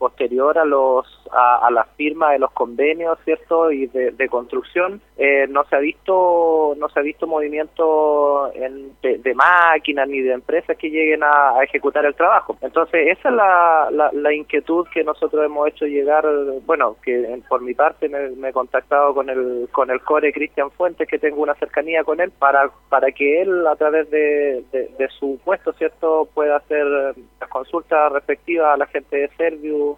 posterior a la firma de los convenios, ¿cierto? Y de construcción, no se ha visto movimiento de máquinas ni de empresas que lleguen a ejecutar el trabajo. Entonces esa es la inquietud que nosotros hemos hecho llegar, bueno, que por mi parte me he contactado con el core Cristian Fuentes, que tengo una cercanía con él, para que él a través de su puesto, ¿cierto?, pueda hacer las consultas respectivas a la gente de Serviu